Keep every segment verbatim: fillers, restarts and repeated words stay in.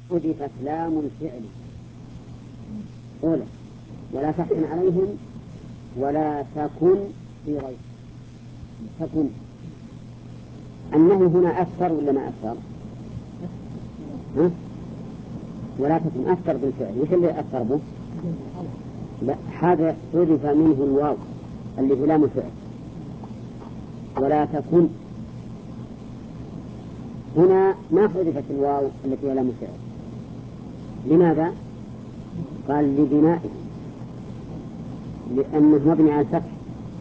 حذفت لام الفعل أولى ولا تحزن عليهم ولا تكن في ريب. تكن النهي هنا أكثر ولا ما أكثر؟ ها؟ ولا تكن أكثر بالفعل. وش اللي أكثر به؟ لا، هذا حذف منه الواو اللي في لام الفعل. ولا تكن هنا ما حذفت الواو التي هي لام الفعل. لماذا؟ قال لبنائه، لأنه مبني على الفتح،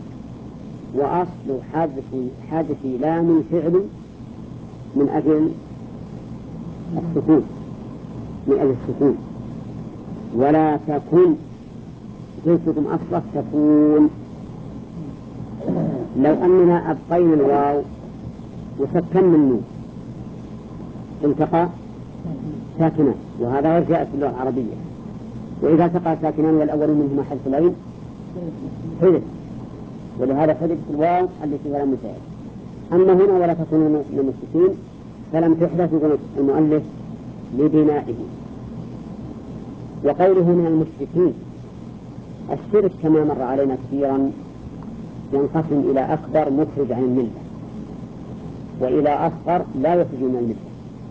وأصل حذف حذف لام الفعل من أجل السكون، من أجل السكون. ولا تكن جنسكم أصلح تكون. لو أننا أبقينا الواو وسكننا النون التقى ساكنان، وهذا غير جاء في اللغة العربية. وإذا التقى ساكنان والأول منهما حذف العين حذف، ولهذا حذف الواو التي هي لام الفعل. أما هنا ولا تكونوا من المشركين فلم تحدث المؤلف لبنائه. وقوله من المشركين، الشرك كما مر علينا كثيرا ينقسم إلى أكبر مخرج عن الملة، وإلى أصغر لا يخرج من الملة.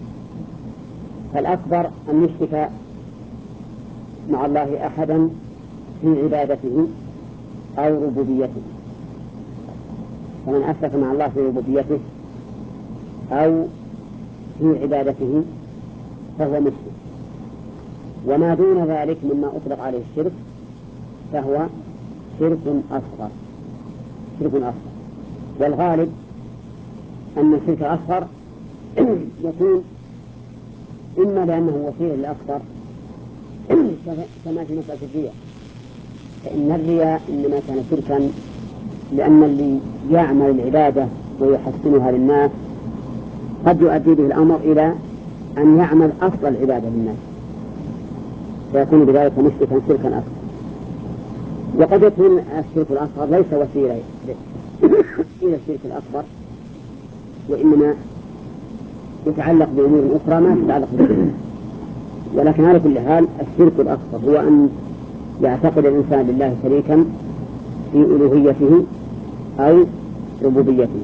فالأكبر أن يشرك مع الله أحدا في عبادته أو ربوبيته، فمن أشرك مع الله في ربوبيته أو في عبادته فهو مشرك. وما دون ذلك مما أطلق عليه الشرك فهو شرك أصغر. شرك أصغر والغالب أن الشرك الأصغر يكون إما لأنه وسيلة للأكبر كما في مسألة الرياء، فإن الرياء إنما كان شركا لأن اللي يعمل العبادة ويحسنها للناس قد يؤدي به الأمر إلى أن يعمل أصل العبادة للناس، فيكون بذلك مشركا شركا أكبر. وقد يكون الشرك الأصغر ليس وسيلة إلى الشرك الأكبر، وإنما يتعلق بأمور أخرى ما تتعلق بالشرك. ولكن على كل حال الشرك الأكبر هو أن يعتقد الإنسان لله شريكا في ألوهيته أو ربوبيته.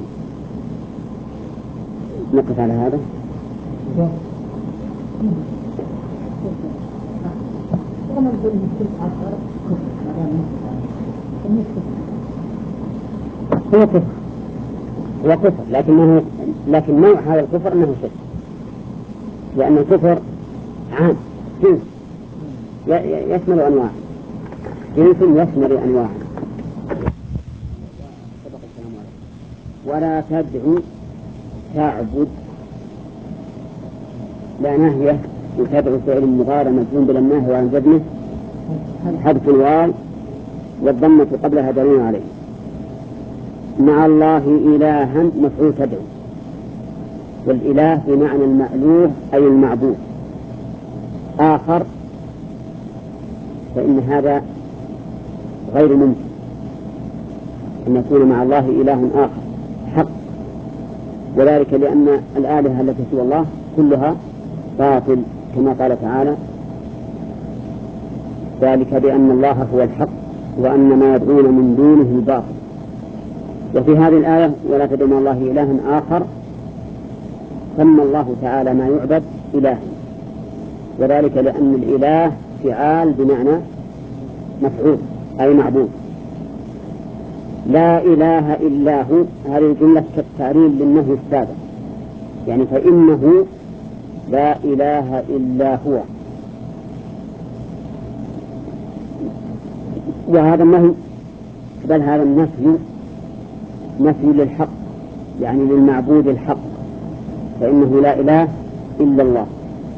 نقف على هذا. هو كفر، هو كفر، لكنه لكن نوع هذا الكفر أنه شرك، لأن الكفر عام جنس يشمل أنواع، جنس يشمل أنواع. ولا تدعو تعبد، لا ناهية، وتدعو فعل مضارع مجزوم بالناهي وعن جزمه حذف الواو والضمة قبلها دليل عليه. مع الله إلها مفعول تدعو، والإله بمعنى المألوه أي المعبود آخر، فإن هذا غير ممكن أن يكون مع الله إله آخر حق، وذلك لأن الآلهة التي سوى الله كلها باطل، كما قال تعالى: ذلك بأن الله هو الحق وأن ما يدعون من دونه باطل. وفي هذه الآية ولا تدعوا مع الله إلها آخر سمى الله تعالى ما يعبد إله، وذلك لأن الإله فعال بمعنى مفعول أي معبود. لا إله إلا هو، هذه الجملة كالتعليل للنهي السابق، يعني فإنه لا إله إلا هو. وهذا النهي بل هذا النفي نفي للحق، يعني للمعبود الحق، فإنه لا إله إلا الله.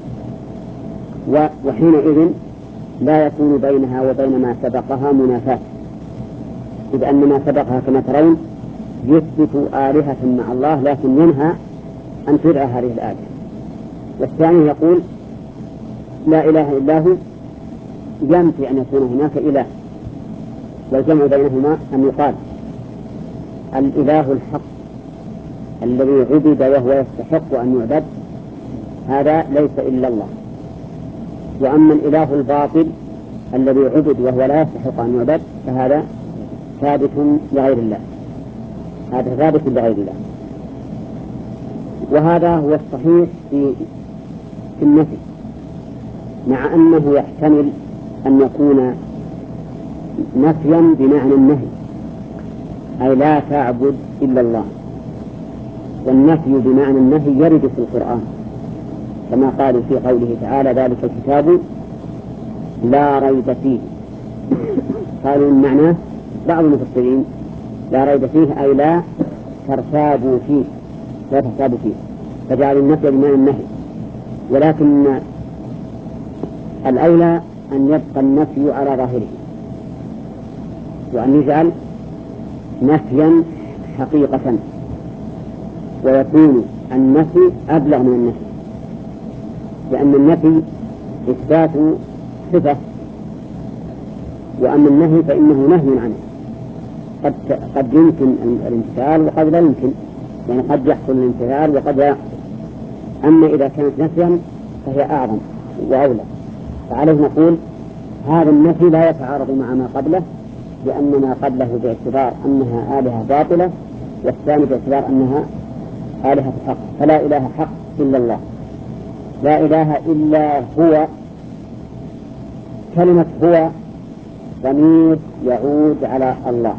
وحينئذ لا يكون بينها وبين ما سبقها منافاة، إذ أن ما سبقها كما ترون يثبت آلهة مع الله، لكن ينهى أن تدعى هذه الآلهة. والثاني يقول لا إله إلا هو، ينفي أن يكون هناك إله، والجمع بينهما أن يقال الإله الحق الذي عبد وهو يستحق أن يعبد هذا ليس إلا الله، وأما الإله الباطل الذي عبد وهو لا يستحق أن يعبد فهذا ثابت لغير الله، هذا ثابت لغير الله. وهذا هو الصحيح في في النفي، مع أنه يحتمل أن يكون نفيا بمعنى النهي، أي لا تعبد إلا الله. والنفي بمعنى النهي يرد في القرآن كما قالوا في قوله تعالى ذلك الكتاب لا ريب فيه. قالوا من معناه بعض المفسرين لا ريب فيه أي لا ترتابوا فيه، لا ترتابوا فيه، فجعلوا النفي بمعنى النهي. ولكن الأولى أن يبقى النفي على ظاهره، وأن يجعل نفيا حقيقة، ويكون النفي أبلغ من النفي، لأن النفي إثبات صفة، وأما النهي فإنه نهي عنه. قد قد يمكن الامتثال وقد لا يمكن، يعني قد يحصل الامتثال وقد لا يحصل. أما إذا كانت نفيا فهي أعظم وأولى، فعليه نقول هذا النفي لا يتعارض مع ما قبله، لأن ما قبله باعتبار أنها آلهة باطلة، والثاني باعتبار أنها آلهة حق. فلا إله حق إلا الله، لا إله إلا هو. كلمة هو ضمير يعود على الله،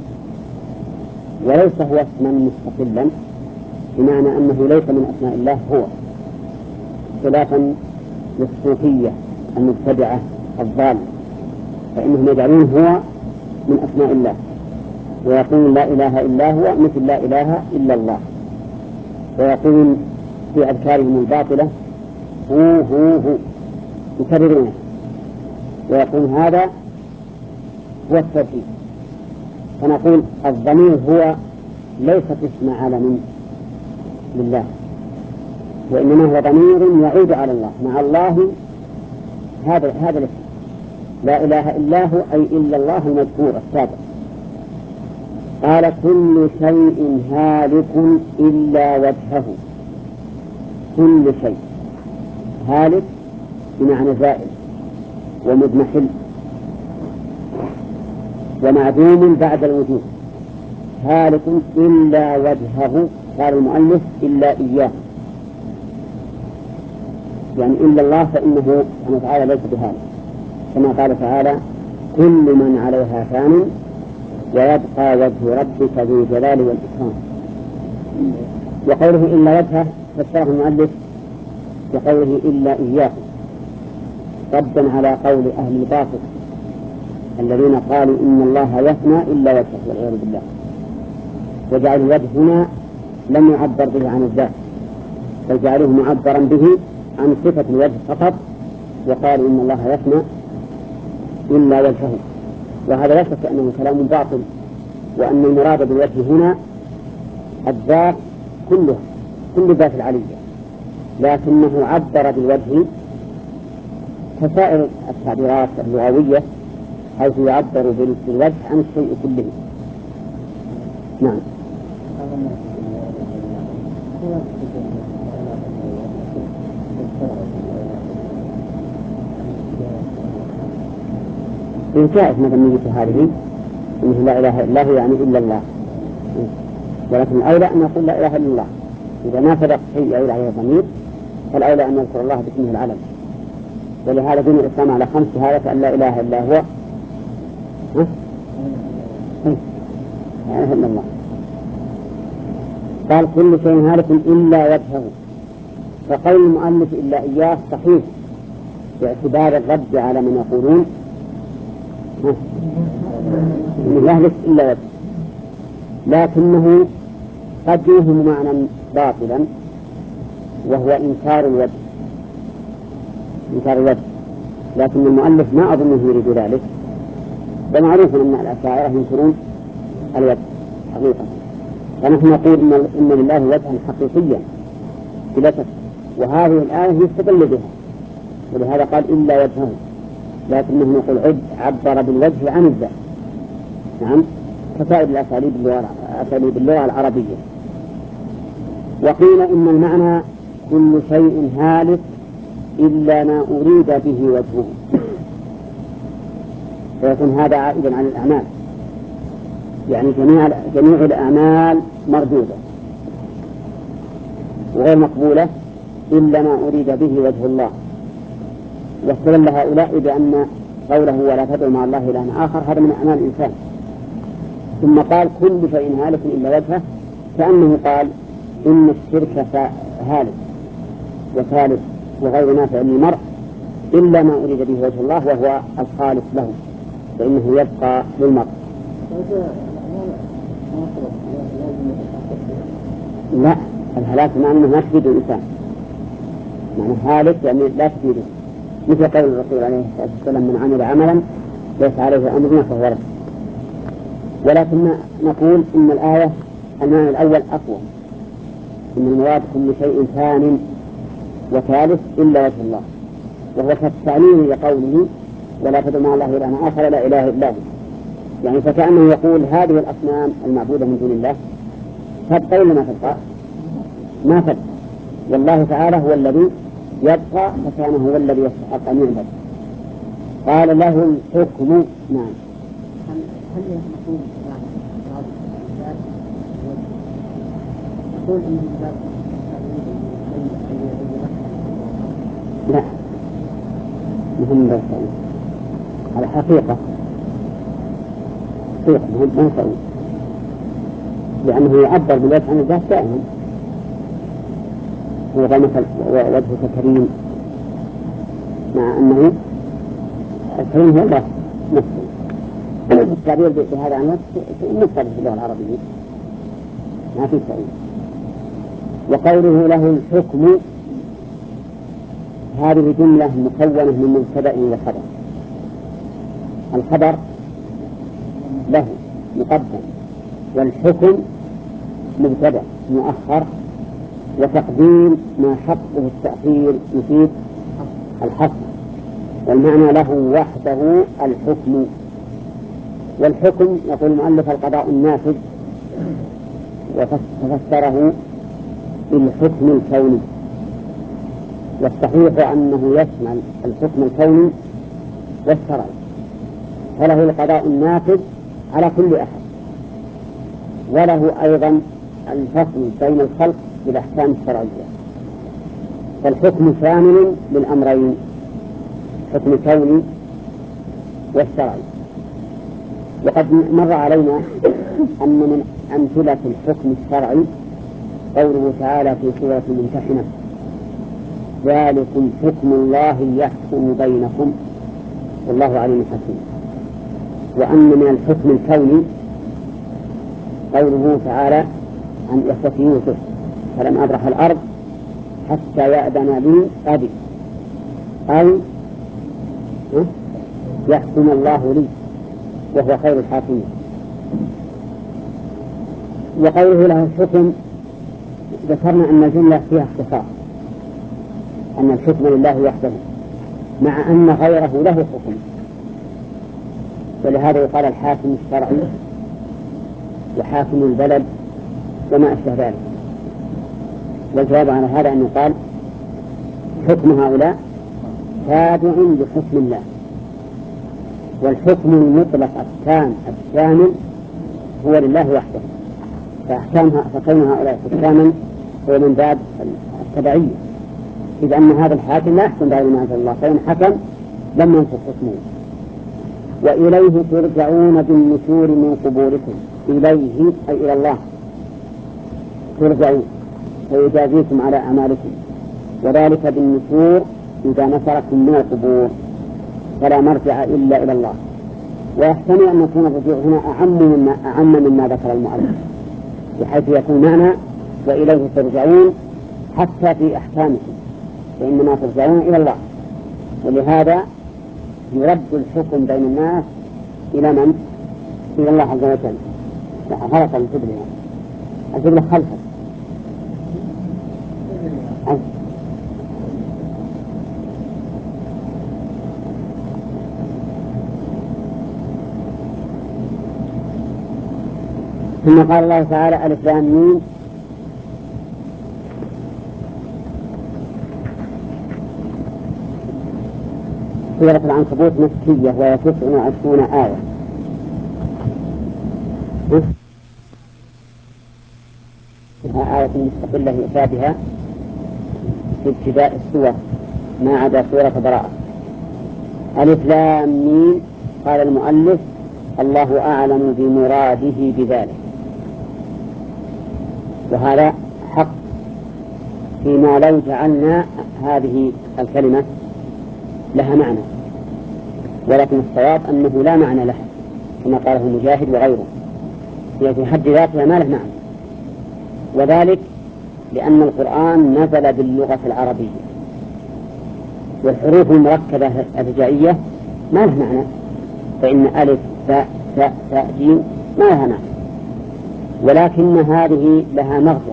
وليس هو اسما مستقلا، بمعنى أنه ليس من أسماء الله هو، خلافا للصوفية المبتدعة الضالة، فإنهم يجعلون هو من أسماء الله، ويقولون لا إله إلا هو مثل لا إله إلا الله، ويقولون في أذكارهم الباطلة هو هو هو يكررونه، ويقول هذا هو التوحيد. فنقول الضمير هو ليست اسم علم لله، وإنما هو ضمير يعود على الله، مع الله هذا هذا الاسم لا إله إلا هو، أي إلا الله المذكور السابق. قال كل شيء هالك إلا وجهه. كل شيء هالك بمعنى زائل ومضمحل ومعدوم بعد الوجود، هالك إلا وجهه. قال المؤلف إلا إياه، يعني إلا الله فإنه سبحانه وتعالى ليس بهالك، كما قال تعالى كل من عليها فان ويبقى وجه ربك ذو الجلال والإكرام. وقوله إلا وجهه فسره المؤلف بقوله إلا إياه، ردا على قول أهل الباطل الذين قالوا إن الله يفنى إلا وجهه والعياذ بالله، وجعل الوجه هنا لم يعبر به عن الذات، بل جعلوه معبرا به عن صفة الوجه فقط، وقالوا إن الله يفنى إلا وجهه. وهذا لا شك أنه كلام باطل، وأن المراد بالوجه هنا الذات كلها، كل ذات العلية، لكنه عبر بالوجه كسائر التعبيرات اللغوية، حيث يعبر بالوجه عن الشيء كله. نعم. إن كانت مذمية هذه إنه لا إله إلا هو يعني إلا الله، ولكن الأولى أن نقول لا إله إلا الله. إذا ما سبق شيء يعود عليه الضمير فالأولى أن نذكر الله باسمه العلم. ولهذا دين الإسلام على خمس شهادة أن لا إله إلا هو، لا إله إلا الله. قال كل شيء هالك إلا وجهه، فقول المؤلف إلا إياه صحيح باعتبار الرد على من يقولون إنه يهلك إلا وجهه، لكنه قد يوهم معنى باطلا وهو إنكار الوجه، إنكار الوجه، لكن المؤلف ما أظنه يريد ذلك، ومعروف أن الأشاعرة ينكرون الوجه حقيقة، فنحن نقول إن, إن لله وجها حقيقيا بلا شك، وهذه الآية يستدل بها، ولهذا قال إلا وجهه، لكنه نقول عد عبر بالوجه عن الذات. نعم، كسائر الأساليب اللغة, أساليب اللغة العربية. وقيل إن المعنى كل شيء هالك إلا ما أريد به وجهه، فيكون هذا عائدا عن الأعمال، يعني جميع جميع الأعمال مردودة وغير مقبولة إلا ما أريد به وجه الله. واستدل هؤلاء بأن قوله ولا تدعوا مع الله إلها آخر هذا من أعمال الإنسان، ثم قال كل شيء هالك إلا وجهه، كأنه قال إن الشرك هالك وثالث وغير نافع للمرء إلا ما أريد به وجه الله وهو الخالص له، فإنه يبقى للمرء. لا، الهلاك معنى أنه ما تفيد الإنسان، معنى هالك يعني لا تفيده، مثل قول الرسول عليه الصلاة والسلام من عمل عملا ليس عليه أمرنا فهو رد. ولكن نقول إن الآية المعنى الأول أقوى، إن المراد كل شيء ثان وثالث إلا وجه الله، وهو كالتعليل لقوله ولا تدعوا مع الله إلها آخر لا إله إلا هو، يعني فكأنه يقول هذه الأصنام المعبودة من دون الله تبقى ولا ما تبقى؟ ما تبقى، والله تعالى هو الذي يبقى، فكان هو الذي يستحق أن يعبد. قال له الحكم. نعم. هل نقول نقول إن لا مهم بس على حقيقة حقيقة مهم ما يسوي، لأنه يعبر بالوجه عن الذات دائما، هو مثل وجهك كريم، مع أنه الكريم هو الله نفسه. التعبير بهذا عن الوجه مفرد في اللغة العربية ما في شيء. وقوله له الحكم هذه جملة مكونة من مبتدأ وخبر. الخبر له مقدم، والحكم مبتدأ مؤخر، وتقديم ما حقه التأخير يفيد الحق، والمعنى له وحده الحكم. والحكم يقول المؤلف القضاء النافذ، وفسره بالحكم الكوني، والصحيح أنه يشمل الحكم الكوني والشرعي، فله القضاء النافذ على كل أحد، وله أيضا الفصل بين الخلق بالأحكام الشرعية. فالحكم شامل للأمرين، الحكم الكوني والشرعي. وقد مر علينا أن من أمثلة الحكم الشرعي قوله تعالى في سورة الممتحنة ذلكم حكم الله يحكم بينكم والله عليم حكيم. وأن من الحكم الكوني قوله تعالى عن قصة يوسف فلم أبرح الأرض حتى يأذن لي أبي، أي يحكم الله لي وهو خير الحاكمين. وقوله له الحكم ذكرنا أن الجملة فيها اختصاص، أن الحكم لله وحده، مع أن غيره له حكم، ولهذا يقال الحاكم الشرعي وحاكم البلد وما أشبه ذلك. والجواب على هذا أن يقال حكم هؤلاء تابع لحكم الله، والحكم المطلق التام الشامل هو لله وحده، فأحكامها فكون هؤلاء حكاما هو من باب التبعية، إذ أن هذا الحاكم لا يحكم بغير ما أنزل الله، فإن حكم لم ينفذ حكمه. وإليه ترجعون بالنشور من قبوركم، إليه أي إلى الله ترجعون فيجازيكم على أعمالكم، وذلك بالنشور إذا نشركم من القبور فلا مرجع إلا إلى الله. ويحتمل أن يكون الرجوع هنا أعم مما, أعم مما ذكر المؤلف، بحيث يكون معنى وإليه ترجعون حتى في أحكامكم، فإنما ترجعون إلى الله. ولهذا يرد الحكم بين الناس إلى من؟ إلى الله عز وجل. خلق الجبل الجبل خلفه ثم قال الله تعالى ألف لام ميم سورة العنكبوت مكية وهي تسع وعشرون آية. لها آية مستقلة يؤتى بها في ابتداء السور ما عدا سورة براءة. ألف لام ميم. قال المؤلف: الله أعلم بمراده بذلك. وهذا حق فيما لو جعلنا هذه الكلمة لها معنى، ولكن الصواب أنه لا معنى لها كما قاله مجاهد وغيره، هي في حد ذاتها ما له معنى، وذلك لأن القرآن نزل باللغة العربية، والحروف المركبة الهجائية ما له معنى، فإن ألف باء تاء تاء جيم ما لها معنى، ولكن هذه لها مغزى،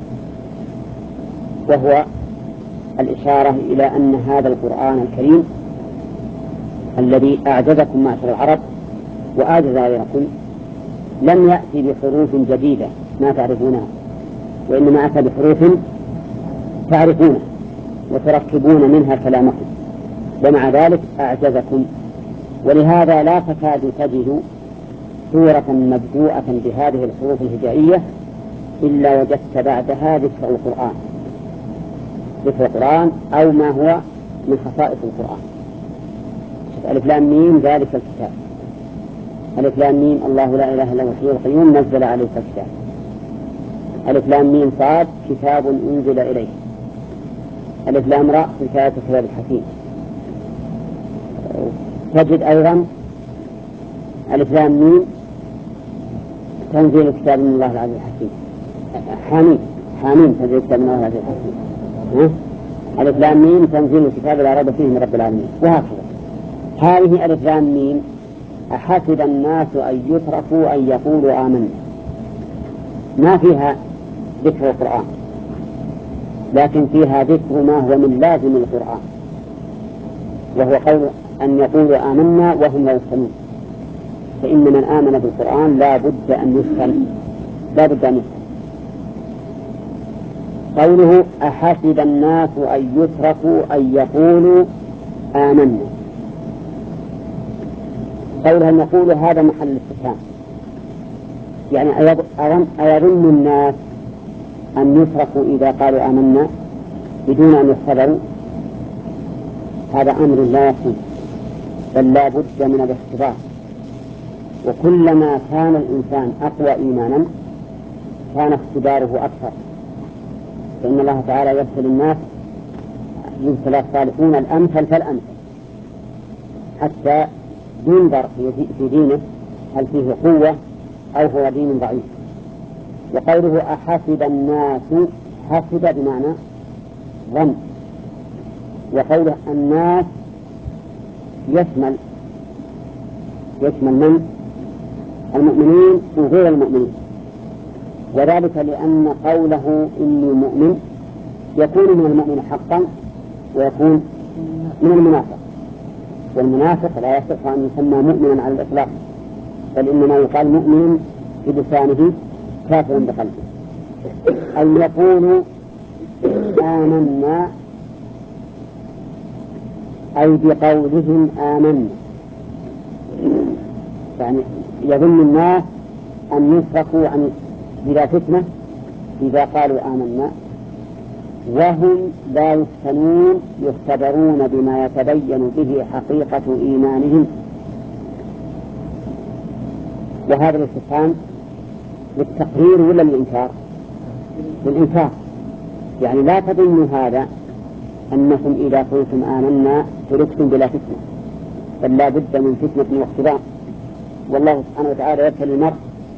وهو الإشارة إلى أن هذا القرآن الكريم الذي أعجزكم معشر العرب وأعجز غيركم لم يأتي بحروف جديدة ما تعرفونها، وإنما أتى بحروف تعرفونها وتركبون منها كلامكم، ومع ذلك أعجزكم. ولهذا لا تكاد تجد سورة مبدوءة بهذه الحروف الهجائية إلا وجدت بعدها ذكر القرآن ذكر القرآن أو ما هو من خصائص القرآن. ألف لام ميم ذلك الكتاب. ألف لام ميم الله لا إله إلا هو الحي القيوم نزل عليك الكتاب. ألف لام ميم صاد كتاب أنزل إليه. ألف لام راء حكاية كتاب الحكيم. تجد أيضا ألف لام ميم تنزيل كتاب من الله العزيز الحكيم. حميم حميم تنزيل كتاب من الله العزيز الحكيم. ألف لام ميم تنزيل الكتاب لا ريب فيه من رب العالمين، وهكذا. هذه ألف لام ميم أحسب الناس أن يتركوا أن يقولوا آمنا، ما فيها ذكر القرآن، لكن فيها ذكر ما هو من لازم القرآن، وهو قول أن يقولوا آمنا وهم لا يفتنون، فإن من آمن بالقرآن لا بد أن يفتن، لا بد أن يفتن. قوله أحسب الناس أن يتركوا أن يقولوا آمنا، قولها أن يقولوا هذا محل الاستفهام، يعني أيظن الناس أن يتركوا إذا قالوا آمنا بدون أن يختبروا؟ هذا أمر لا يكون، بل لا بد من الاختبار، وكلما كان الإنسان أقوى إيمانا كان اختباره أكثر، فإن الله تعالى يبتلي الناس يبتلى الصالحون الأمثل فالأمثل حتى ينظر في دينه هل فيه قوة أو هو دين ضعيف. وقوله أحسب الناس حسب بمعنى ظن، وقوله الناس يشمل يشمل من المؤمنين وغير المؤمنين، وذلك لأن قوله إني مؤمن يكون من المؤمن حقا ويكون من المنافق، والمنافق لا يصح أن يسمى مؤمنا على الإطلاق، بل إنما يقال مؤمن بلسانه كافر بقلبه. أن يقولوا آمنا أي بقولهم آمنا، يعني يظن الناس أن يتركوا عن بلا فتنة إذا قالوا آمنا، وهم لا يفتنون يختبرون بما يتبين به حقيقة إيمانهم. وهذا الاستفهام للتقرير ولا للإنكار؟ للإنكار، يعني لا تظنوا هذا أنكم إذا قلتم آمنا تركتم بلا فتنة، بل لا بد من فتنة واختبار. والله سبحانه وتعالى يبتلي المرء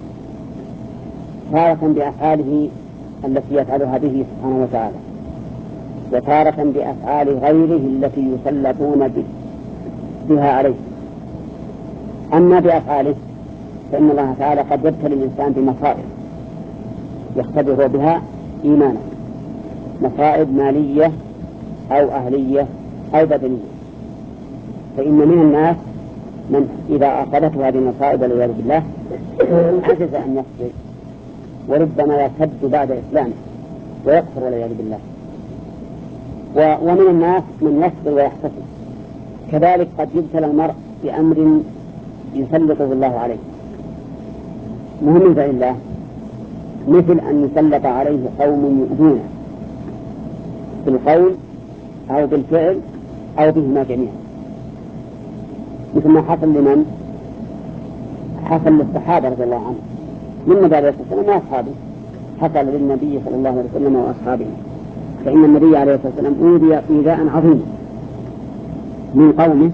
تارة بأفعاله التي يفعلها به سبحانه وتعالى، وتارة بأفعال غيره التي يسلطون بها عليه. أما بأفعاله فإن الله تعالى قد يبتلي الإنسان بمصائب يختبر بها إيمانه، مصائب مالية أو أهلية أو بدنية. فإن من الناس من إذا أصابته هذه المصائب والعياذ بالله عجز أن يصبر، وربما يرتد بعد إسلامه ويكفر والعياذ بالله. ومن الناس من يصبر ويحتسب كذلك قد يبتلى المرء بأمر يسلطه الله عليه مهم من فعل الله، مثل أن يسلط عليه قوم يؤذونه بالقول أو بالفعل أو بهما جميعا، مثل ما حصل لمن حصل للصحابة رضي الله عنهم من النبي عليه الصلاة والسلام وأصحابه، حصل للنبي صلى الله عليه وسلم وأصحابه، فإن النبي عليه الصلاة والسلام أوذي إيذاء عظيما من قومه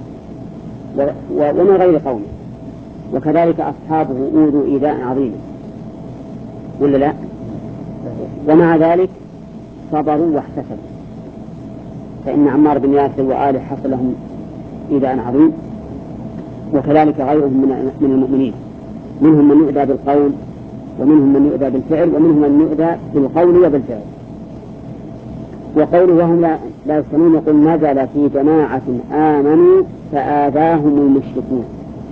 ومن غير قومه، وكذلك أصحابه أوذوا إيذاء عظيما ولا لا؟ ومع ذلك صبروا واحتسبوا، فإن عمار بن ياسر وآله حصل لهم إيذاء عظيم، وكذلك غيرهم من المؤمنين، منهم من يؤذى بالقول ومنهم من يؤذى بالفعل ومنهم من يؤذى بالقول وبالفعل. وقوله وهم لا, لا يفتنون يقول نزل في جماعة آمنوا فآذاهم المشركون.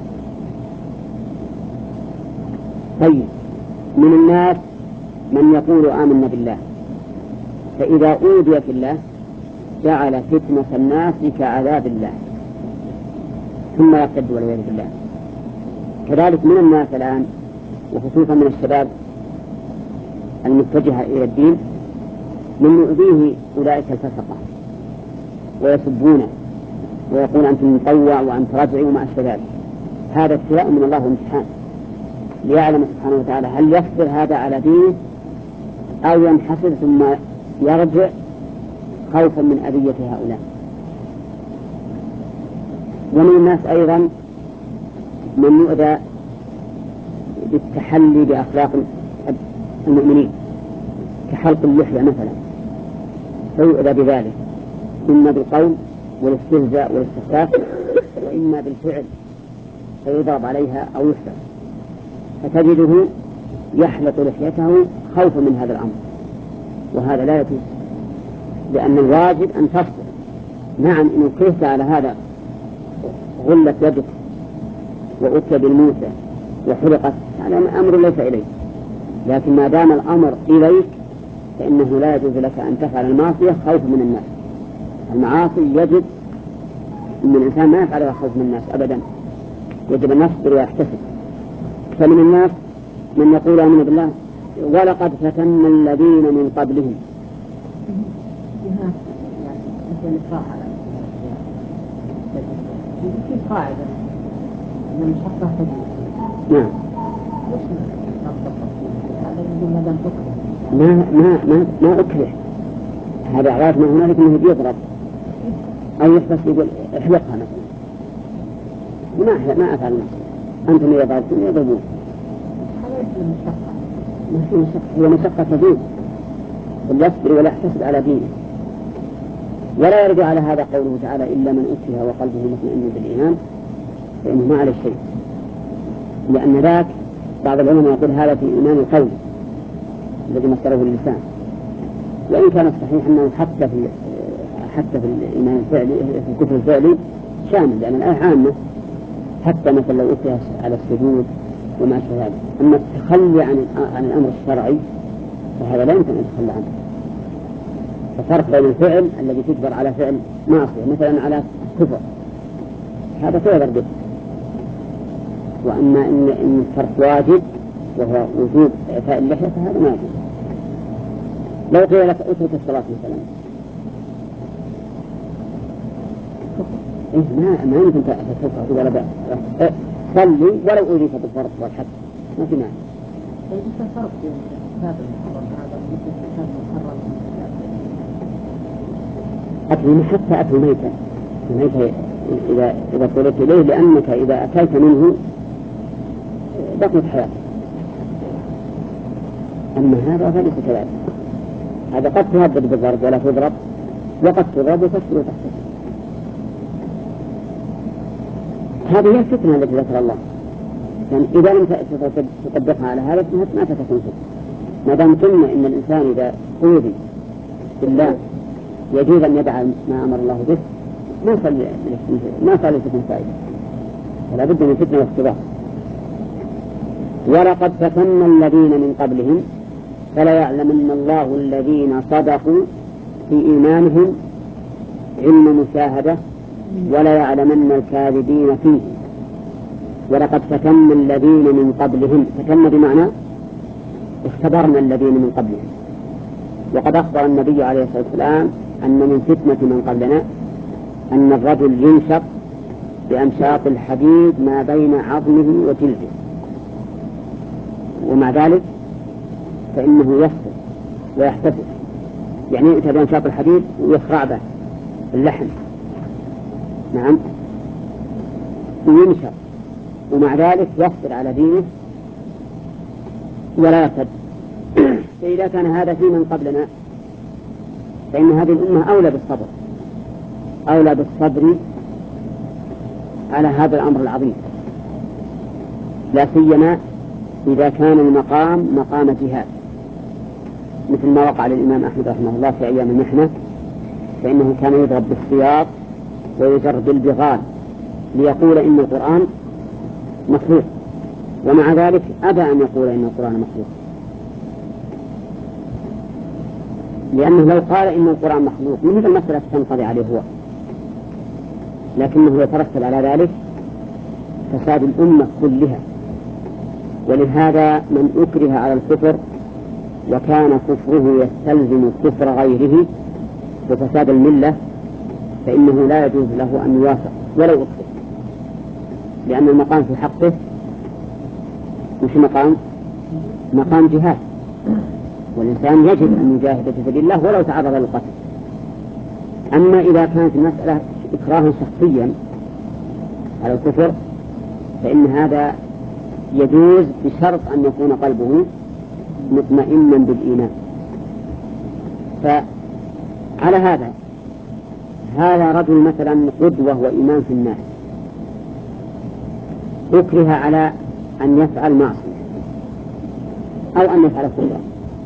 طيب، من الناس من يقول آمنا بالله فإذا أوذي في الله جعل فتنة الناس كعذاب الله ثم يرتد والعياذ بالله. كذلك من الناس الآن وخصوصا من الشباب المتجهة إلى الدين من يؤذيه أولئك الفسقة ويسبونه ويقول أنتم مطوع وأنت رجعي وما أشبه ذلك. هذا ابتلاء من الله وامتحان ليعلم سبحانه وتعالى هل يصبر هذا على دينه أو ينحسر ثم يرجع خوفا من أذية هؤلاء. ومن الناس أيضا من يؤذى بالتحلي بأخلاق المؤمنين كحلق اللحية مثلا، فيؤذى بذلك إما بالقول والاستهزاء والاستخفاف وإما بالفعل فيضرب عليها أو يحسب، فتجده يحلق لحيته خوفا من هذا الأمر، وهذا لا يجوز، لأن الواجب أن تصبر. نعم إن كرهت على هذا غلت يدك وأتى بالموسى وحلقت، هذا أمر ليس إليك، لكن ما دام الأمر إليك فإنه لا يجوز لك أن تفعل المعصية خوفا من الناس. المعاصي يجب أن الإنسان ما يفعلها خوف من الناس أبدا، يجب أن يصبر ويحتسب. فمن الناس من يقول آمنا بالله ولقد فتنا الذين من قبلهم. في قاعدة أن المشقة تجوز. نعم. ما ما ما ما أكره هذا عرف ما هنالك منه بيضرب أو يحبس يقول احلقها مثلا، ما ما أفعل نفسي أنتم إذا ضربتم يضربون. هذا المشقة ما في مشقة، هي مشقة تجوز يصبر ولا يحتسب على دينه. ولا يرجع على هذا قوله تعالى إلا من أكره وقلبه مطمئن بالإيمان فإنه ما عليه شيء، لأن ذاك بعض العلماء يقول هذا في إيمان القلب الذي مثله اللسان، وإن كان الصحيح أنه حتى في حتى في الإيمان الفعلي في الكفر الفعلي شامل، لأن الآية عامة، حتى مثلا لو أكره على السجود وما أشبه ذلك. أما التخلي عن عن الأمر الشرعي فهذا لا يمكن أن يتخلى عنه. ففرق بين الفعل الذي تجبر على فعل معصية مثلا على كفر هذا تعذر به، وأما إن إن الفرق واجب وهو وجوب إعفاء اللحية فهذا ما يجوز. لو قيل لك اترك الصلاة مثلا إيه ما ما يمكن تتركها ولا بأس، صلي ولو أريد بالفرض والحد ما في معنى. إذا فرق بين هذا المحرم هذا المحرم أكل حتى أكل ميتا ميتا إذا إذا قلت إليه لأنك إذا أكلت منه بقيت حياتك. أما هذا فليس كذلك، هذا قد تهدد بالضرب ولا تضرب، وقد تضرب وتكفر وتحتسب. هذه هي الفتنة التي ذكر الله، يعني إذا لم تطبقها على هذا ما تكون فتنة. ما دام قلنا إن الإنسان إذا أوذي بالله يجوز أن يدع ما أمر الله به ما صار ما صار لفتنة فائدة، ولا بد من فتنة واختبار. ولقد فتنا الذين من قبلهم فلا يعلمن الله الذين صدقوا في إيمانهم علم مشاهدة ولا يعلمن الكاذبين فيه ولقد فتنا الذين من قبلهم. فتنا بمعنى اختبرنا الذين من قبلهم. وقد أخبر النبي عليه الصلاة والسلام أن من فتنة من قبلنا أن الرجل ينشق بأمشاط الحديد ما بين عظمه وجلده، ومع ذلك فإنه يصبر ويحتفظ، يعني يؤتى بأمشاط الحديد ويصرع به اللحم، نعم، وينشق، ومع ذلك يصبر على دينه ولا يرتد. فإذا كان هذا في من قبلنا فإن هذه الأمة أولى بالصبر، أولى بالصبر على هذا الأمر العظيم، لا سيما إذا كان المقام مقام جهاد، مثل ما وقع للإمام أحمد رحمه الله في أيام المحنة، فإنه كان يضرب بالسياط ويجر بالبغال ليقول إن القرآن مخلوق، ومع ذلك أبى أن يقول إن القرآن مخلوق، لأنه لو قال إن القرآن مخلوق من هذه المسألة تنقضي عليه هو، لكنه يترتب على ذلك فساد الأمة كلها. ولهذا من أكره على الكفر وكان كفره يستلزم كفر غيره وفساد الملة فإنه لا يجوز له أن يوافق ولو أكره، لأن المقام في حقه مش مقام مقام جهاد، والإنسان يجب أن يجاهد في سبيل الله ولو تعرض للقتل. أما إذا كانت المسألة إكراه شخصيا على الكفر فإن هذا يجوز بشرط أن يكون قلبه مطمئنا بالإيمان. فعلى هذا هذا رجل مثلا قدوة وإيمان في الناس أكره على أن يفعل معصية أو أن يفعل كفرا،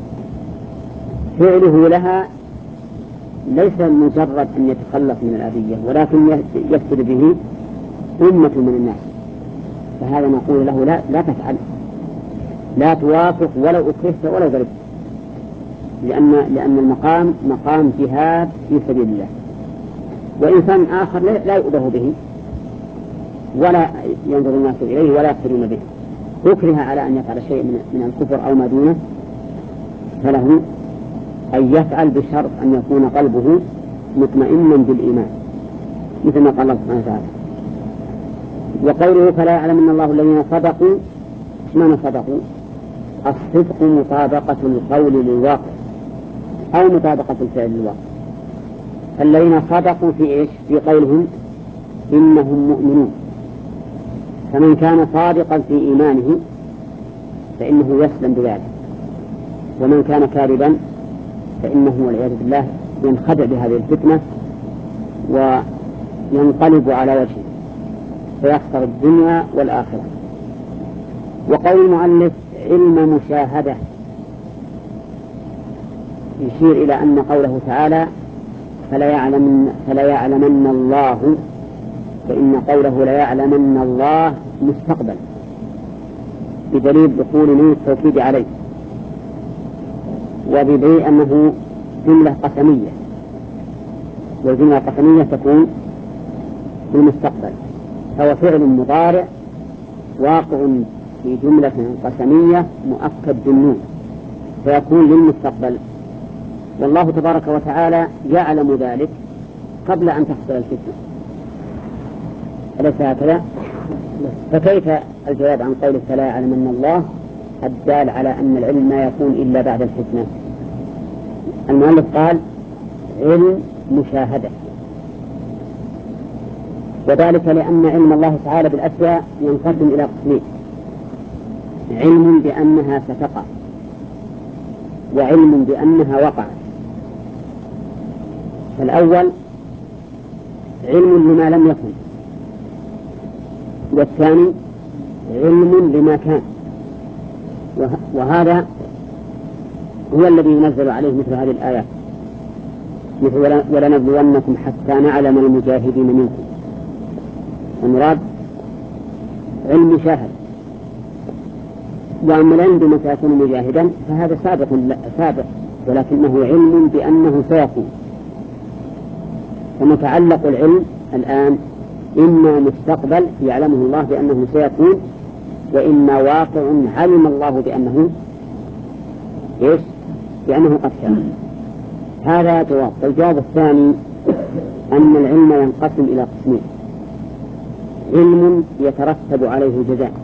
فعله لها ليس مجرد أن يتخلص من الأذية ولكن يفسد به أمة من الناس، فهذا نقول له لا, لا تفعل، لا توافق ولو أكرهت ولو ضربت، لأن, لأن المقام مقام جهاد في سبيل الله. وإنسان آخر لا يؤذه به ولا ينظر الناس إليه ولا يقتلون به، أكره على أن يفعل شيء من الكفر أو ما دونه، فله أن يفعل بشرط أن يكون قلبه مطمئنا بالإيمان، مثل ما قال الله سبحانه وتعالى. وقوله فلا يعلمن الله الذين صدقوا، ما صدقوا؟ الصدق مطابقة القول للواقع أو مطابقة الفعل للواقع. الذين صدقوا في إيش؟ في قولهم إنهم مؤمنون، فمن كان صادقا في إيمانه فإنه يسلم بذلك، ومن كان كاذبا فإنه والعياذ بالله ينخدع بهذه الفتنة وينقلب على وجهه فيخسر الدنيا والآخرة. وقول المؤلف علم مشاهدة يشير إلى أن قوله تعالى فلا يعلمن, فلا يعلمن الله، فإن قوله لا يعلمن الله مستقبل بدليل دخول نون التوكيد عليه، وبدليل أنه جملة قسمية، والجملة القسمية تكون في المستقبل، فهو فعل مضارع واقع في جملة قسمية مؤكد بالنون فيكون للمستقبل، والله تبارك وتعالى يعلم ذلك قبل أن تحصل الفتنة، أليس هكذا؟ فكيف الجواب عن قوله فلا يعلمن الله الدال على أن العلم ما يكون إلا بعد الفتنة؟ المؤلف قال علم مشاهدة، وذلك لأن علم الله تعالى بالأشياء ينقسم إلى قسمين: علم بأنها ستقع، وعلم بأنها وقعت. فالأول علم لما لم يكن، والثاني علم لما كان، وهذا هو الذي ينزل عليه مثل هذه الآيات، مثل ولنبلونكم حتى نعلم المجاهدين منكم. المراد علم مشاهد، وأما العلم بمتى يكون مجاهدا فهذا سابق سابق ولكنه علم بأنه سيكون، فمتعلق العلم الآن إما مستقبل يعلمه الله بأنه سيكون، وإما واقع علم الله بأنه إيش؟ بأنه قد كان. هذا جواب. الجواب الثاني أن العلم ينقسم إلى قسمين: علم يترتب عليه الجزاء،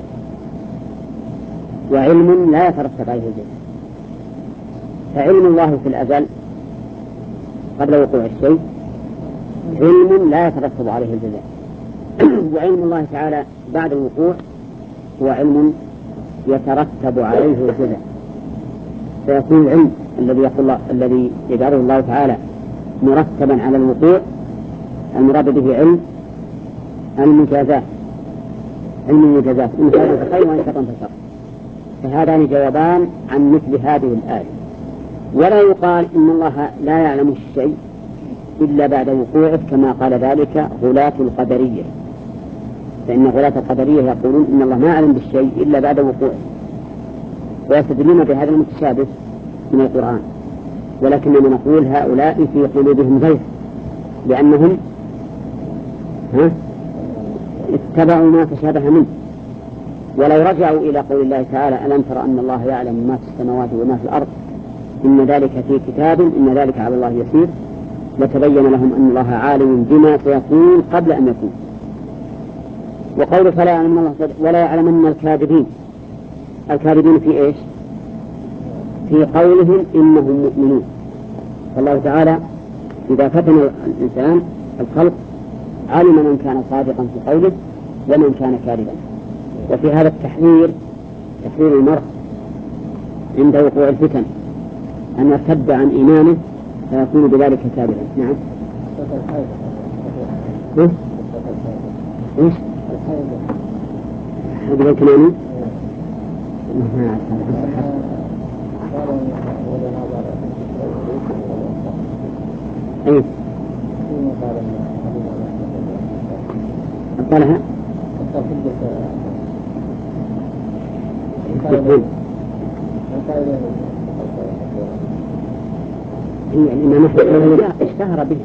وعلم لا يترتب عليه الجزاء. فعلم الله في الأزل قبل وقوع الشيء علم لا يترتب عليه الجزاء، وعلم الله تعالى بعد الوقوع هو علم يترتب عليه الجزاء. فيكون العلم الذي يقول الله الذي يجعله الله تعالى مرتبا على الوقوع المراد به علم المجازات، علم المجازات إن كان فخير وإن كان فشر. فهذان جوابان عن مثل هذه الآية. ولا يقال إن الله لا يعلم الشيء إلا بعد وقوعه كما قال ذلك غلاة القدرية، فإن غلاة القدرية يقولون إن الله ما يعلم بالشيء إلا بعد وقوعه، ويستدلون بهذا المتشابه من القرآن. ولكننا نقول هؤلاء في قلوبهم زيغ، لأنهم ها اتبعوا ما تشابه منه. ولو رجعوا إلى قول الله تعالى ألم تر أن الله يعلم ما في السماوات وما في الأرض إن ذلك في كتاب إن ذلك على الله يسير، لتبين لهم أن الله عالم بما سيكون قبل أن يكون. وقول فلا يعلمن الله ولا يعلمن الكاذبين، الكاذبين في إيش؟ في قولهم إنهم مؤمنون. فالله تعالى إذا فتن الإنسان الخلق علم من كان صادقا في قوله ومن كان كاذبا. وفي هذا التحذير تحذير المرء عند وقوع الفتن أن يرتد عن إيمانه فيكون بذلك كاذبا. نعم. إيش؟ هذا الكلام ما أعرف. أبطلها هي الإمام أحمد اشتهر به.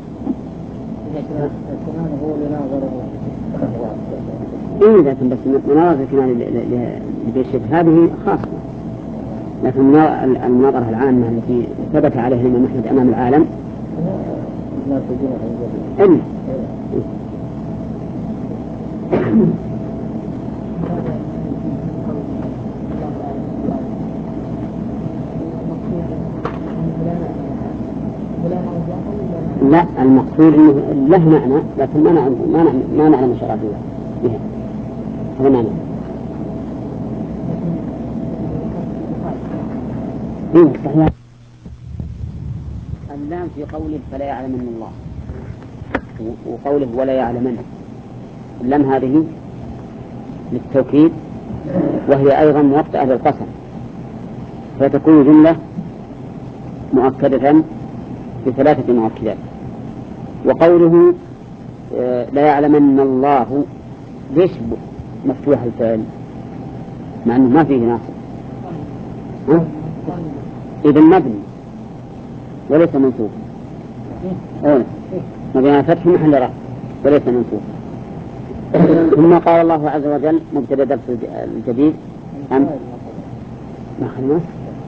إيه لكن بس مناظرة الكنان لبيشف هذه خاصة، لكن المناظرة العامة التي ثبت عليها الإمام أحمد أمام العالم إلا لا، المقصود انه له معنى لكن ما نعلم ما نعلم ما نعلم شرعه بها. هذا معنى. إيه صحيح. اللام في قوله فلا يعلمن الله وقوله ولا يعلمن، اللام هذه للتوكيد وهي أيضا موطئة للقسم، فتكون جملة مؤكدة بثلاثة مؤكدات. وقوله لا يعلمن الله ليش مفتوح الفعل مع أنه ما فيه ناصب؟ إذا مبني وليس منصوب. مبني فتح محل رفع وليس منصوب. ثم قال الله عز وجل مبتدأ درس الجديد أم ما خلنا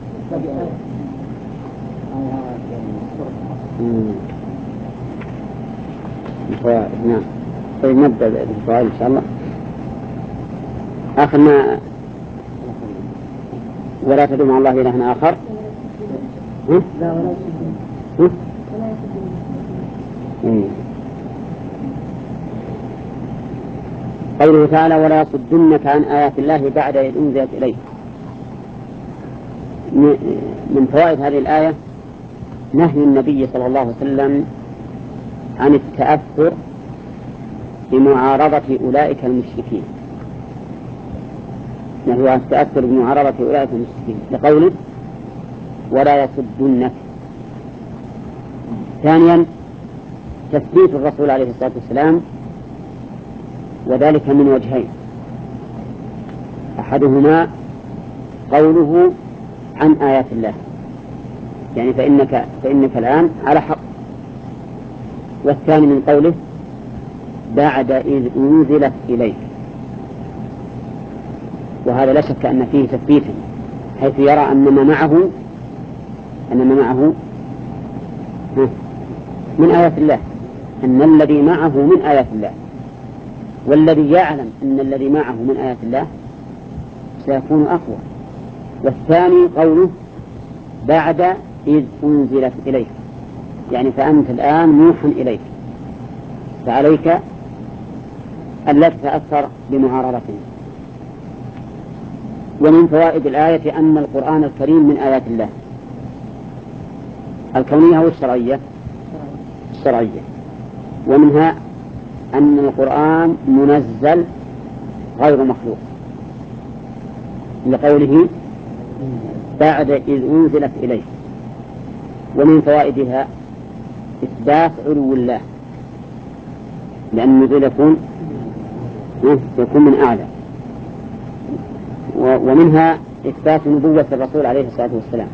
نعم. طيب نبدأ بالسؤال إن شاء الله. آخر ما ولا تدعو مع الله إلها آخر. ها؟ لا ولا ها؟ قوله تعالى ولا يصدنك عن آيات الله بعد إذ أنزلت إليك. من فوائد هذه الآية نهي النبي صلى الله عليه وسلم عن التأثر بمعارضة أولئك المشركين، نهي عن التأثر بمعارضة أولئك المشركين لقوله ولا يصدنك. ثانيا تثبيت الرسول عليه الصلاة والسلام، وذلك من وجهين: أحدهما قوله عن آيات الله، يعني فإنك, فإنك الآن على حق. والثاني من قوله بعد إذ أنزلت إليك، وهذا لا شك أن فيه تثبيتا، حيث يرى أن ما معه أن ما معه من آيات الله، أن الذي معه من آيات الله، والذي يعلم أن الذي معه من آيات الله سيكون أقوى. والثاني قوله بعد إذ أنزلت إليك، يعني فأنت الآن موحى إليك، فعليك أن لا تتأثر بمعارضته. ومن فوائد الآية أن القرآن الكريم من آيات الله الكونية والشرعية الشرعية، ومنها أن القرآن منزل غير مخلوق، لقوله بعد إذ أنزلت إليه. ومن فوائدها إثبات علو الله، لأن النزول يكون يكون من أعلى. ومنها إثبات نبوة الرسول عليه الصلاة والسلام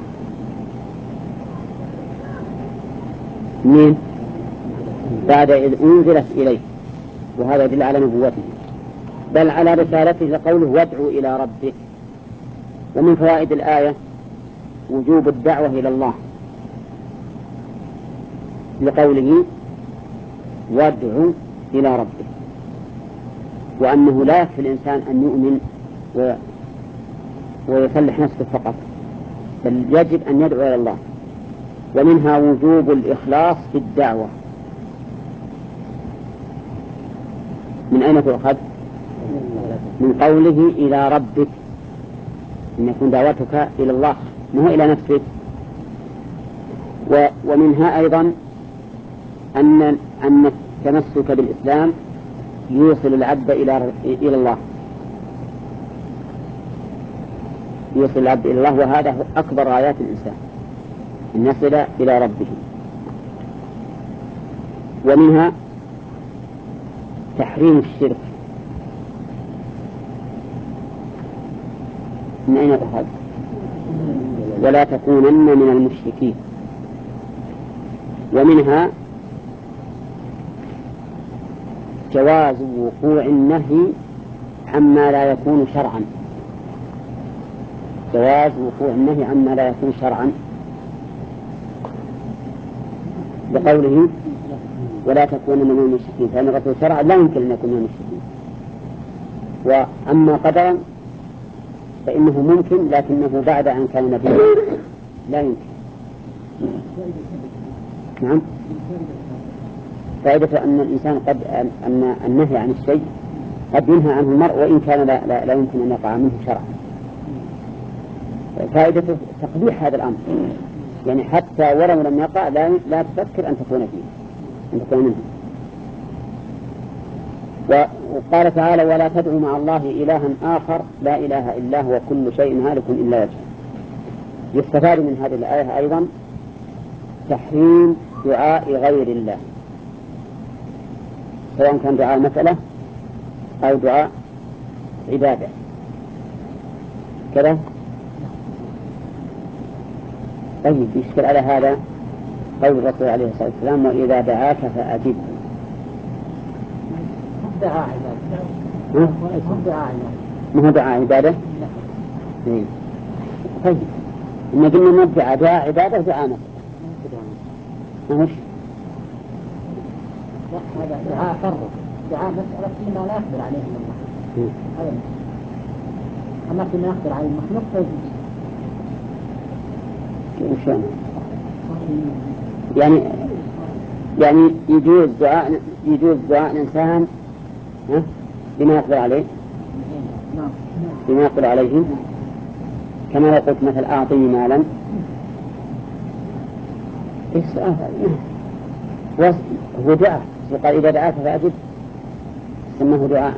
من بعد إذ أنزلت إليه، وهذا يدل على نبوته بل على رسالته، لقوله وادعوا إلى ربك. ومن فوائد الآية وجوب الدعوة إلى الله، لقوله وادعوا إلى ربك، وأنه لا يكفي الإنسان أن يؤمن و... ويصلح نفسه فقط، بل يجب أن يدعو إلى الله. ومنها وجوب الإخلاص في الدعوة. من أين تؤخذ؟ من قوله إلى ربك، أن يكون دعوتك إلى الله ما هو إلى نفسك. و... ومنها أيضا أن أن التمسك بالإسلام يوصل العبد إلى إلى الله، يوصل العبد إلى الله، وهذا هو أكبر غايات الإنسان، أن يصل إلى ربه. ومنها تحريم الشرك. من أين أخذ؟ ولا تكونن من المشركين. ومنها جواز وقوع النهي عما لا يكون شرعا، جواز وقوع النهي عما لا يكون شرعا، بقوله ولا تكونن من المشركين، فإن الرسول شرعا لا يمكن أن يكون من المشركين. وأما قدرا فإنه ممكن، لكنه بعد أن كان نبيا لا يمكن. نعم، فائدة أن الإنسان قد أن النهي عن الشيء قد ينهى عنه المرء وإن كان لا, لا, لا يمكن أن يقع منه شرعا. فائدة تقبيح هذا الأمر، يعني حتى ولو لم يقع لا, لا تفكر أن تكون فيه، أن تكون منه. وقال تعالى ولا تدعوا مع الله إلها آخر لا إله إلا هو كل شيء هالك إلا وجهه. يستفاد من هذه الآية أيضا تحريم دعاء غير الله، سواء كان دعاء مسألة أو دعاء عبادة كذا. طيب يشكل على هذا قول الرسول عليه الصلاة والسلام وإذا دعاك فأجب. دعاء عبادة ما هو دعاء عبادة؟ طيب إن قلنا نبدأ دعاء عبادة دعاء مسألة ماهوش هذا دعاء فرض، دعاء مسألة فيما لا يقدر عليه الله، هذا أما فيما يقدر عليه المخلوق فيجوز. يعني يعني يجوز دعاء يجوز دعاء الإنسان بما يقدر عليه، بما يقدر عليه، كما لو قلت مثل أعطني مالا. هو دعاء، وقال إذا دعاك فأجب، سماه دعاء.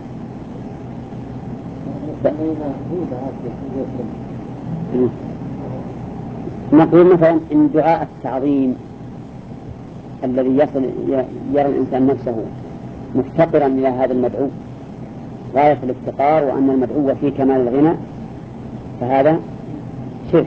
نقول مثلا إن دعاء التعظيم الذي يصل يرى الإنسان نفسه مفتقرا إلى هذا المدعو غاية الافتقار، وأن المدعو فيه كمال الغنى، فهذا شرك.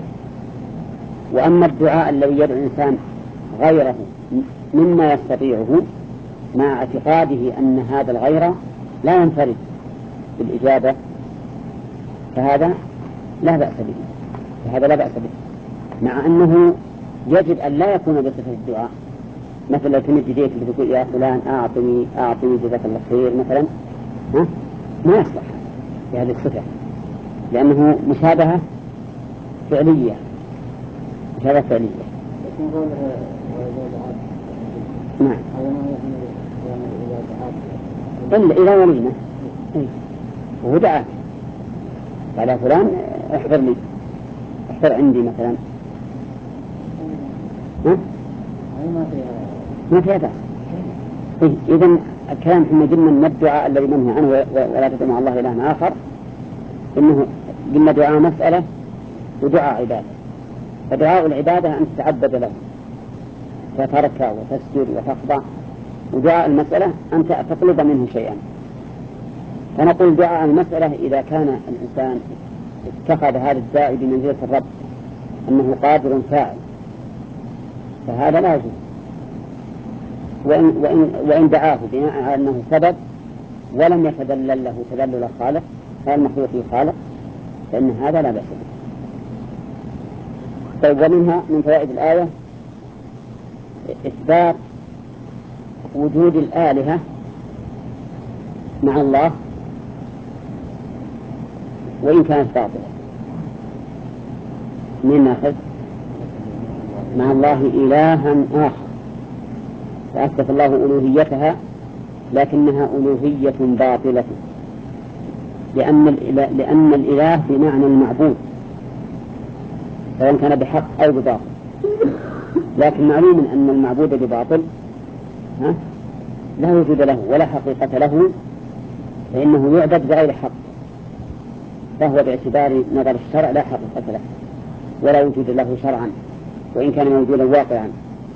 وأما الدعاء الذي يدعو الإنسان غيره مما يستطيعه مع اعتقاده أن هذا الغير لا ينفرد بالإجابة فهذا لا بأس به فهذا لا بأس به مع أنه يجب أن لا يكون بصفة الدعاء. مثلا لو تمد يديك بتقول يا فلان أعطني أعطني جزاك الله خير مثلا ها؟ ما يصلح بهذه الصفة لأنه مشابهة فعلية مشابهة فعلية. نعم إلا إلى وليمة وهو دعاه قال فلان احضر لي احضر عندي مثلا ها؟ ما فيها بأس. إذن الكلام حين قلنا أن الدعاء الذي منهي عنه ولا تدعو مع الله إلها آخر إنه قلنا دعاء مسألة ودعاء عبادة. فدعاء العبادة أن تتعبد له فتركع وتسجد وتخضع ودعاء المسألة أن تطلب منه شيئا. فنقول دعاء المسألة إذا كان الإنسان اتخذ هذا الداعي بمنزلة الرب أنه قادر فاعل فهذا لا يجوز. وإن, وإن, وإن دعاه بناء على أنه سبب ولم يتدلل له تدلل الخالق فالمخلوق خالق فإن هذا لا بأس به. طيب ومنها من فوائد الآية إثبات وجود الآلهة مع الله وإن كانت باطلة. من ناخذ مع الله إلها آخر فأثبت الله ألوهيتها لكنها ألوهية باطلة لأن الإله, لأن الإله بمعنى المعبود سواء كان بحق أو بباطل. لكن معلوم أن المعبود بباطل ها لا وجود له ولا حقيقة له فإنه يعبد بغير حق فهو باعتبار نظر الشرع لا حقيقة له ولا وجود له شرعا وإن كان موجودا واقعا.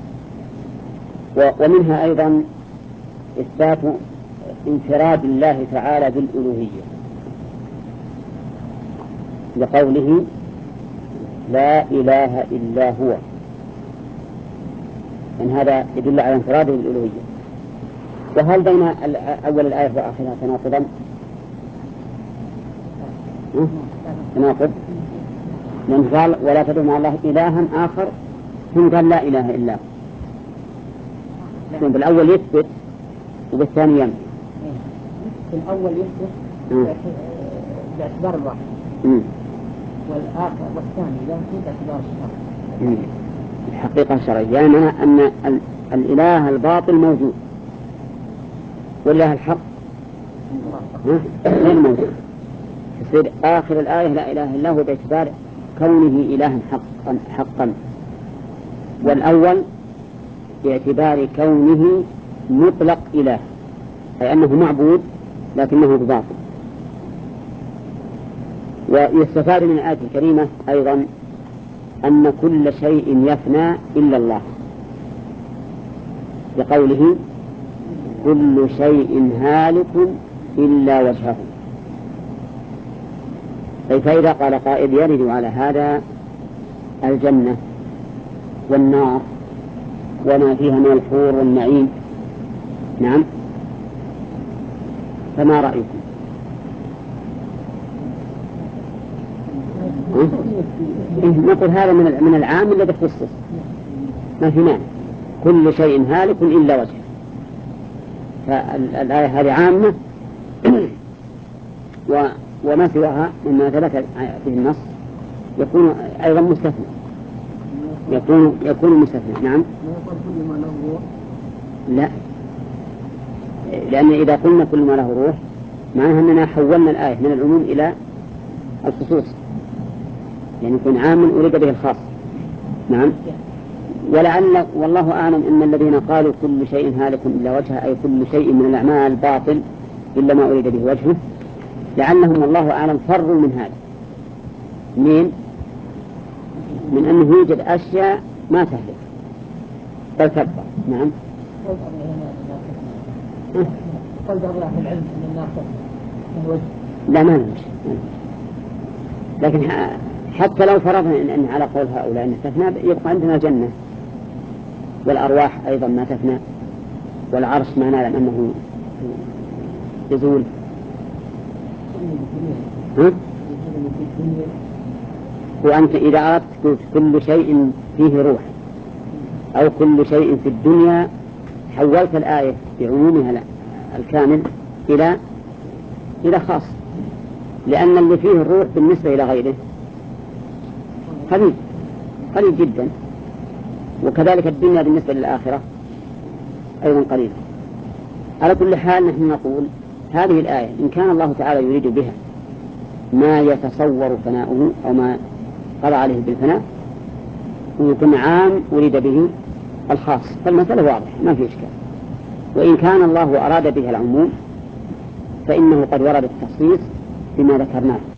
ومنها أيضا إثبات انفراد الله تعالى بالألوهية لقوله لا إله إلا هو إن هذا يدل على انفراده بالألوهية. وهل بين أول الآية وآخرها تناقضا؟ تناقض لأن قال ولا تدعو مع الله إلها آخر ثم قال لا إله إلا هو. بالأول يثبت وبالثاني ينفي. في الأول يثبت باعتبار الواحد والآخر والثاني ينفي باعتبار الشرع الحقيقة الشرعية يعني أن الإله الباطل موجود والله الحق غير موجود. يصير آخر الآية لا إله إلا هو باعتبار كونه إلها حقا, حقا والأول باعتبار كونه مطلق إله أي أنه معبود لكنه بباطل. ويستفاد من الآية الكريمة أيضا أن كل شيء يفنى إلا الله لقوله كل شيء هالك إلا وجهه. فإذا قال قائل يرد على هذا الجنة والنار وما فيها من الحور والنعيم نعم فما رأيكم؟ نقول هذا من العام الذي يخصص ما في مانع كل شيء هالك إلا وجهه. فالآية هذه عامة وما سواها مما ثبت فيه النص يكون أيضا مستثنى يكون يكون مستثنى. نعم لا لأن إذا قلنا كل ما له روح معناها أننا حولنا الآية من العموم إلى الخصوص يعني يكون عام أريد به الخاص. نعم ولعل والله أعلم أن الذين قالوا كل شيء هالك إلا وجهه أي كل شيء من الأعمال باطل إلا ما أريد به وجهه لعلهم والله أعلم فروا من هذا من من أنه يوجد أشياء ما تهلك بل تبقى. نعم لا ما نمشي لكن حتى لو فرضنا أن على قول هؤلاء أن تفنى يبقى عندنا جنة والأرواح أيضا ما تفنى والعرش ما نعلم أنه يزول. ها؟ وأنت إذا أردت قلت كل شيء فيه روح أو كل شيء في الدنيا حولت الآية بعمومها الكامل إلى إلى خاص، لأن اللي فيه الروح بالنسبة إلى غيره قليل قليل جدا، وكذلك الدنيا بالنسبة للآخرة أيضا قليل. على كل حال نحن نقول هذه الآية إن كان الله تعالى يريد بها ما يتصور فناؤه أو ما قضى عليه بالفناء ويكون عام أريد به الخاص، فالمسألة واضحة ما في إشكال. وإن كان الله أراد بها العموم فإنه قد ورد التخصيص بما ذكرناه